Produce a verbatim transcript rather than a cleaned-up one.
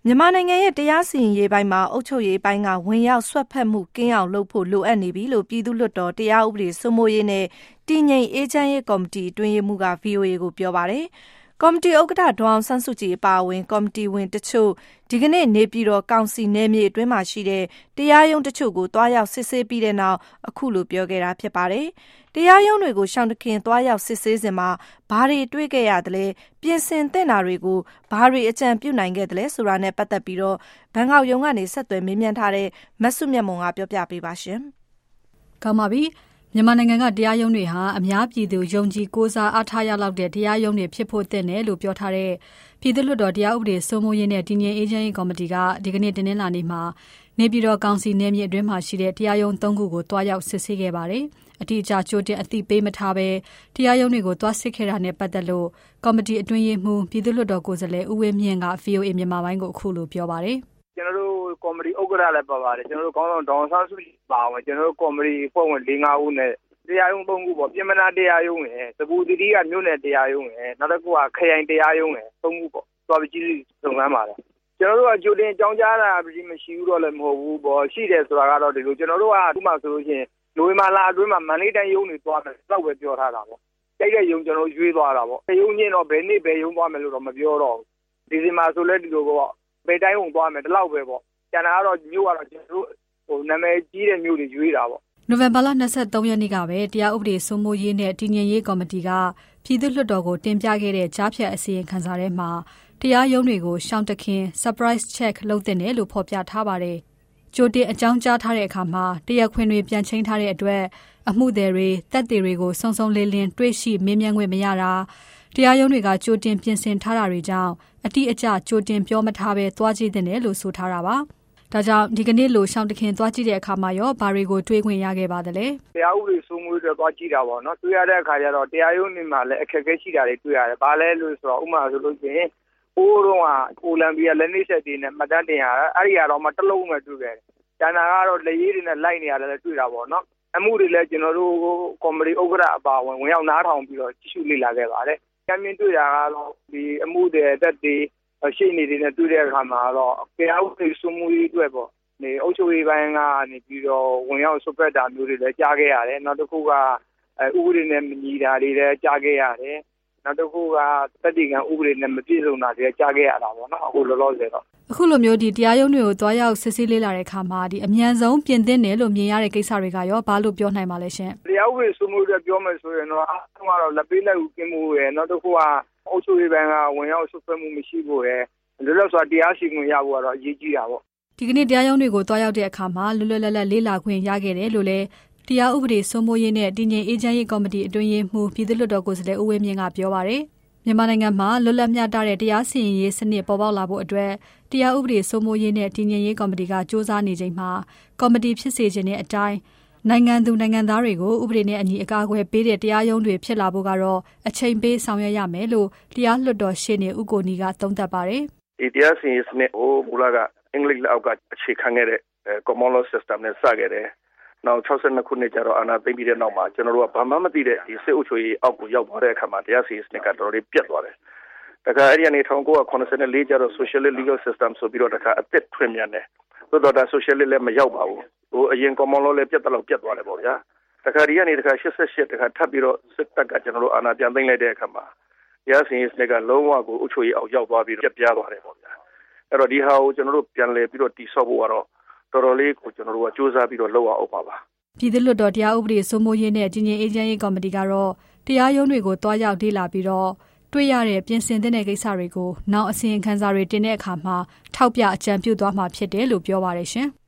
မြန်မာနိုင်ငံရဲ့တရားစီရင်ရေးပိုင်းမှာအုပ်ချုပ်ရေးပိုင်းကဝင်ရောက်ဆွတ်ဖက်မှုကင်းအောင်လုပ်ဖို့လိုအပ်နေပြီလို့ပြည်သူ့လွှတ်တော်တရားဥပဒေစိုးမိုးရေးနဲ့တည်ငြိမ်အေးချမ်းရေးကော်မတီအတွင်းရေးမှူးက ဗွီအိုအေ ကိုပြောပါတယ်။ကော်မတီဥက္ကဋ္ဌဒေါ်အောင်ဆန်းစုကြည်အပါအဝင်ကော်မတီဝင်တချို့ဒီကနေ့နေပြည်တော်ကောင်စီနယ်မြေအတွင်းမှာရှိတဲ့တရားရုံးတချို့ကိုတွားရောက်စစ်ဆေးပြီးတဲ့နောက်အခုလိုပြောခဲ့တာဖြစ်ပါတယ်။တရားရုံးတွေကိုရှောင်တခင်တွားရောက်စစ်ဆေးစဉ်မှာဘာတွေတွေ့ခဲ့ရသလဲပြင်ဆင်သင့်တာတွေကိုဘာတွေအကြံပြုနိုင်ခဲ့သလဲဆိုတာနဲ့ပတ်သက်ပြီးတော့ဘန်ကောက်ရုံးကနေဆက်သွယ်မေးမြန်းထားတဲ့မဆုမြတ်မွန်ကပြောပြပေးပါရှင်။ကောင်းပါပြီ။မြန်မာနိုင်ငံကတရားရုံးတွေဟာအများပြည်သူယုံကြည်ကိုးစားအားထားရလောက်တဲ့တရားရုံးတွေဖြစ်ဖို့သင့်တယ်လို့ပြောထားတဲ့ပြည်သူ့လွှတ်တော်တရားဥပဒေစိုးမိုးရေးနဲ့တည်ငြိမ်အေးချမ်းရေးကော်မတီကဒီကနေ့တင်းနှင်းလာနေမှာနေပြည်တော်ကောင်စီနယ်မြေအတွင်းမှာရှိတဲ့တရားရုံးသုံးခုကိုတွားရောက်စစ်ဆေးခဲ့ပါတယ်။အတိအကျကြိုတင်အသိပေးမထားဘဲတရားရုံးတွေကိုတွားစစ်ခဲ့တာနဲ့ပတ်သက်လို့ကော်မတီအတွင်းရေးမှူးပြည်သူ့လွှတ်တော်ကိုယ်စားလှယ်ဦးဝင်းမြင့်က ဗွီအိုအေ မြန်မာပိုင်းကိုအခုလိုပြောပါတယ်။ကျွန်တော်တို့ကော်မတီဥက္ကဋ္ဌလည်းပါပါတယ်ကျွန်တော်တို့ခေါင်းဆောင်ဒေါ်အောင်ဆန်းစုကြည်ပါဝင်ကျွန်တော်တို့ကော်မတီအဖွဲ့ဝင်၄၅ဦးနဲ့တရားရုံးသုံးခုပေါ့ပြင်မနာတရားရုံးရယ်သဘူတိတိကမြို့နယ်တရားရုံးရယ်နောက်တစ်ခုကခရိုင်တရားရုံးရယ်သုံးခုပေါ့သွားပြီးကြည့်စုံစမ်းပါတယ်ကျွန်တော်တို့ကကြိုတင်ကြောင်းကြားတာမရှိဘူးတော့လည်းမဟုတ်ဘူးပေါ့ရှိတယ်ဆိုတာကတော့ဒီလိုကျွန်တော်တို့ကဥပမာဆိုလို့ရှိရင်နိုဝင်ဘာလအတွင်းမှာမန္တလေးတိုင်းရုံးတွေသွားမယ်တော့ပဲပြောထားတာပေါ့တိုက်တဲ့ရုံးကျွန်တော်ရွေးသွားတာပေါ့ရုံးချင်းတော့ဘယ်နေ့ဘယ်ရုံးသွားမယ်လို့တော့မပြောတော့ဘူးဒီစီမှာဆိုလဲဒီလိုပေါ့ဘယ်တိုင်းုံသွားမယ်ဒီလောက်ပဲပေါ့ကျန်တာကတော့မြို့ကတော့ကျွန်တော်တို့ဟိုနာမည်ကြီးတဲ့မြို့တွေရွေးတာပေါ့နိုဝင်ဘာလ၂၃ရက်နေ့ကပဲတရားဥပဒေစိုးမိုးရေးနဲ့တည်ငြိမ်ရေးကော်မတီကပြည်သူ့လွှတ်တော်ကိုတင်ပြခဲ့တဲ့ကြားဖြတ်အစီရင်ခံစာထဲမှာတရားရုံးတွေကိုရှောင်တခင် surprise check လုပ်တဲ့နယ်လို့ဖော်ပြထားပါတယ်။ကြိုတင်အကြောင်းကြားထားတဲ့အခါမှာတရားခွင်တွေပြန်ချိန်ထားတဲ့အတွက်အမှုသည်တွေတပ်တွေတွေကိုစုံစုံလင်းလင်းတွေ့ရှိမေးမြန်းခွင့်မရတာတရားရုံးတွေကကြိုတင်ပြင်ဆင်ထားတာတွေကြောင့်အတိအကျကြိုတင်ပြောမထားဘဲသွားကြည့်တဲ့နယ်လို့ဆိုထားတာပါ။ဒါကြောင့်ဒီကနေ့လိုရှောင်းတခင်သွားကြည့်တဲ့အခါမှာရောဘာတွေကိုတွေးခွင့်ရခဲ့ပါသလဲတရားဥပဒေစိုးမိုးရေးသွားကြည့်တာပေါ့နော်တွေ့ရတဲ့အခါကျတော့တရားရုံးတွေမှာလည်းအခက်အခဲရှိတာတွေတွေ့ရတယ်ဘာလဲလို့ဆိုတော့ဥပမာဆိုလို့ရှိရင်အိုးတော့ကကိုလံဘီယာလက်နေဆက်တွေနဲ့မှတ်တမ်းတင်ရတာအဲ့ဒီကတော့မှတစ်လုံးပဲတွေ့ခဲ့တယ်ကျန်တာကတော့လက်ရည်တွေနဲ့လိုက်နေရတယ်လည်းတွေ့တာပေါ့နော်အမှုတွေလည်းကျွန်တော်တို့ကော်မတီဥက္ကဋ္ဌအပါဝင်ဝင်ရောက်နားထောင်ပြီးတော့ကြည့်ရှုလေ့လာခဲ့ပါတယ်ကျန်မြင်တွေ့တာကတော့ဒီအမှုတွေတက်တွေရှိနေတယ်နဲ့တွေ့တဲ့အခါမှာတော့တရားဥပဒေစိုးမိုးရေးအတွက်ပေါ့နေအုပ်ချုပ်ရေးပိုင်းကနေပြီးတော့ဝင်ရောက်ဆွတ်ဖက်တာမျိုးတွေလည်းကြားခဲ့ရတယ်နောက်တစ်ခုကဥပဒေနဲ့မညီတာတွေလည်းကြားခဲ့ရတယ်နောက်တစ်ခုကသက်တည်ခံဥပဒေနဲ့မပြည့်စုံတာတွေကြားခဲ့ရတာပေါ့နော်အခုလောလောဆယ်တော့အခုလိုမျိုးဒီတရားရုံးတွေကိုတွားရောက်စစ်ဆေးလေ့လာတဲ့အခါမှာဒီအမြန်ဆုံးပြင်သင့်တယ်လို့မြင်ရတဲ့ကိစ္စတွေကရောဘာလို့ပြောနိုင်ပါလဲရှင်တရားဥပဒေစိုးမိုးရေးပြောမယ်ဆိုရင်တော့အားလုံးကတော့လက်ပေးလက်ဥကင်းမှုရယ်နောက်တစ်ခုကအုပ်ချုပ်ရေးပိုင်းကဝင်ရောက်ဆွတ်ဖက်မှုမရှိဖို့ရယ်လွတ်လပ်စွာတရားစီရင်ရဖို့ကတော့အရေးကြီးတာပေါ့ဒီကနေ့တရားရုံးတွေကိုတွားရောက်တဲ့အခါမှာလွတ်လွတ်လပ်လပ်လေ့လာခွင့်ရခဲ့တယ်လို့လည်းတရားဥပဒေစိုးမိုးရေးနဲ့တည်ငြိမ်အေးချမ်းရေးကော်မတီအတွင်းရေးမှူးပြည်သူ့လွှတ်တော်ကိုယ်စားလှယ်ဦးဝင်းမြင့်ကပြောပါတယ်မြန်မာနိုင်ငံမှာလွတ်လပ်မျှတတဲ့တရားစီရင်ရေးစနစ်ပေါ်ပေါက်လာဖို့အတွက်တရားဥပဒေစိုးမိုးရေးနဲ့တည်ငြိမ်ရေးကော်မတီကစ조사နေချိန်မှာကော်မတီဖြစ်စေခြင်းတဲ့အတိုင်းနိုင်ငံသူနိုင်ငံသားတွေကိုဥပဒေနဲ့အညီအကာအကွယ်ပေးတဲ့တရားရုံးတွေဖြစ်လာဖို့ကတော့အချိန်ပေးဆောင်ရွက်ရမယ်လို့တရားလွှတ်တော်ရှေ့နေဦးကိုနီကသုံးသပ်ပါတယ်ဒီတရားစီရင်စနစ်ကိုမူလကအင်္ဂလိပ်လက်အောက်ကအခြေခံခဲ့တဲ့ common law system နဲ့စခဲ့တယ်။နောက်၆၂ခုနှစ်ကျတော့အာဏာသိမ်းပြီးတဲ့နောက်မှာကျွန်တော်တို့ကဘာမှမသိတဲ့ဒီစစ်အုပ်ချုပ်ရေးအောက်ကိုရောက်သွားတဲ့အခါမှာတရားစီရင်စနစ်ကတော်တော်လေးပြတ်သွားတယ်။ဒါကအဲ့ဒီအနေ၁၉၇၄ကျတော့ socialist legal system ဆိုပြီးတော့တခါအသစ်ထွင်ပြန်တယ်။သို့တော့ဒါ socialist လည်းမရောက်ပါဘူး။ဟိုအရင် common law လည်းပြတ်တော့ပြတ်သွားတယ်ပေါ့ဗျာ။တခါဒီကနေတခါ၈၈တခါထပ်ပြီးတော့စစ်တပ်ကကျွန်တော်တို့အာဏာပြန်သိမ်းလိုက်တဲ့အခါမှာတရားစီရင်စနစ်ကလုံးဝကိုအုပ်ချုပ်ရေးအောက်ရောက်သွားပြီးပြတ်ပြားသွားတယ်ပေါ့ဗျာ။အဲ့တော့ဒီဟာကိုကျွန်တော်တို့ပြန်လည်ပြီးတော့တိဆောက်ဖို့ကတော့တော်တော်လေးကိုကျွန်တော်တို့ကစူးစမ်းပြီးတော့လုပ်အောင်ပါပါပြည်သူ့လွှတ်တော်တရားဥပဒေစိုးမိုးရေးနဲ့တည်ငြိမ်အေးချမ်းရေးကော်မတီကတော့တရားရုံးတွေကိုတွားရောက်လေ့လာပြီးတော့တွေ့ရတဲ့ပြင်ဆင်တဲ့ကိစ္စတွေကိုနောက်အစီရင်ခံစာတွေတင်တဲ့အခါမှာထောက်ပြအကြံပြုသွားမှာဖြစ်တယ်လို့ပြောပါတယ်ရှင်